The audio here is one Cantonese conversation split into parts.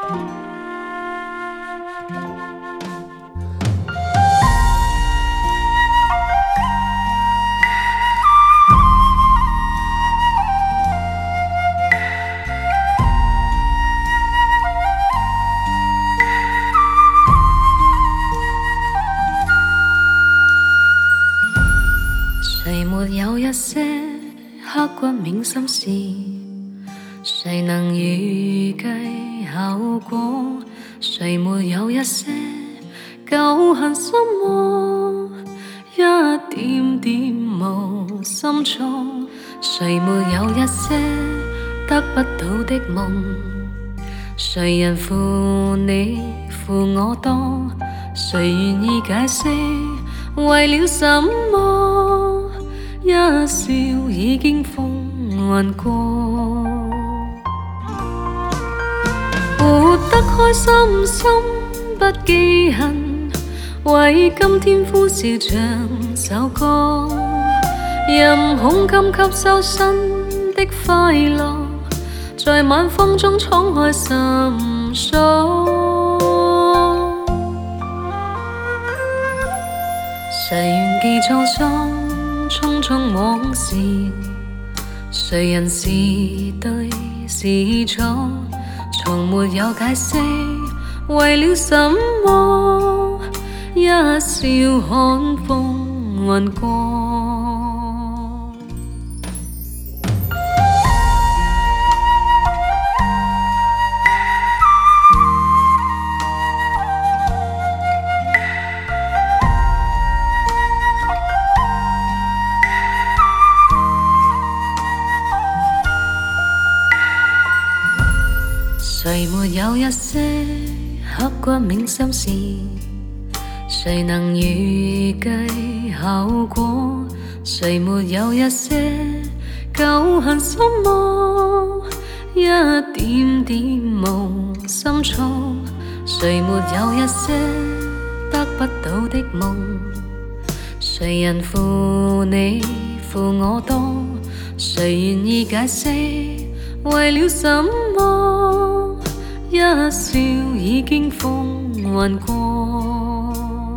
谁没有一些刻骨铭心事？谁能预计效果？谁没有一些旧恨心魔？一点点无心错。谁没有一些得不到的梦？谁人负你负我多？谁愿意解释为了什么？一笑已经风云过，活得开心心不记恨，为今天呼笑唱首歌，任恐今吸收新的快乐，在晚风中敞开心锁。谁愿记沧桑匆匆往事？谁人是对是错？从没有解释为了什么？一笑看风云过。谁没有一些刻骨铭心事？谁能预计效果？谁没有一些旧恨心魔？一点点无心错。谁没有一些得不到的梦？谁人负你负我多？谁愿意解释为了什么？一笑已经风云过，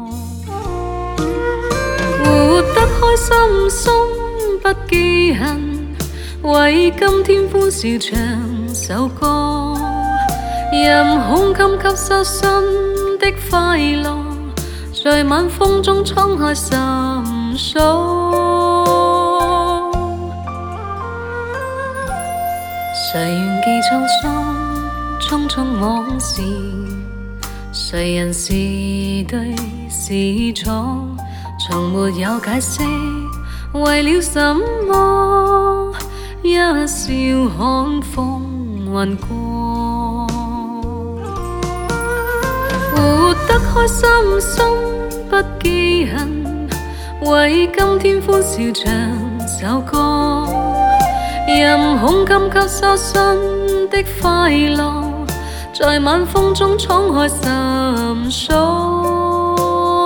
活得开心心不记恨，为今天呼笑唱首歌，任恐今吸收新的快乐，在晚风中敞开心锁。谁愿记沧桑匆匆往事？谁人是对是错？从没有解释为了什么？一笑看风云过，活得开心心不记恨，为今天呼笑唱首歌，任恐今吸收新的快乐，在晚风中敞开心锁。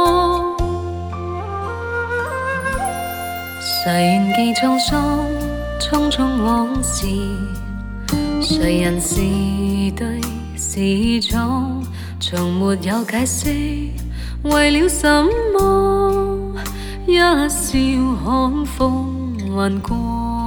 谁愿记沧桑匆匆往事？谁人是对是错？从没有解释为了什么？一笑看风云过。